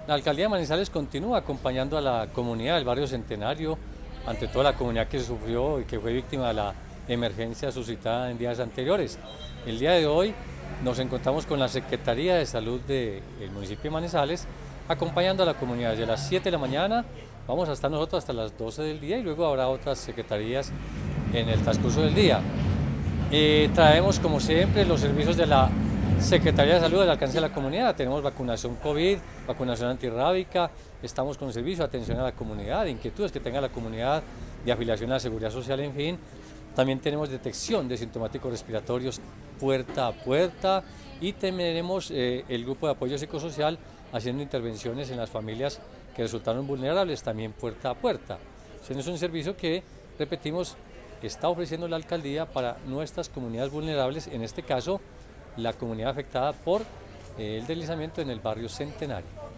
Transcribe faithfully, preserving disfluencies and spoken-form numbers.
La alcaldía de Manizales continúa acompañando a la comunidad del barrio Centenario, ante toda la comunidad que sufrió y que fue víctima de la emergencia suscitada en días anteriores. El día de hoy nos encontramos con la Secretaría de Salud del municipio de Manizales, acompañando a la comunidad desde las siete de la mañana. Vamos a estar nosotros hasta las doce del día y luego habrá otras secretarías en el transcurso del día. Eh, traemos, como siempre, los servicios de la Secretaría de Salud al alcance de la comunidad. Tenemos vacunación COVID, vacunación antirrábica, estamos con servicio de atención a la comunidad, de inquietudes que tenga la comunidad, de afiliación a la seguridad social, en fin. También tenemos detección de sintomáticos respiratorios puerta a puerta y tenemos eh, el grupo de apoyo psicosocial haciendo intervenciones en las familias que resultaron vulnerables, también puerta a puerta. Ese es un servicio que, repetimos, está ofreciendo la alcaldía para nuestras comunidades vulnerables, en este caso la comunidad afectada por el deslizamiento en el barrio Centenario.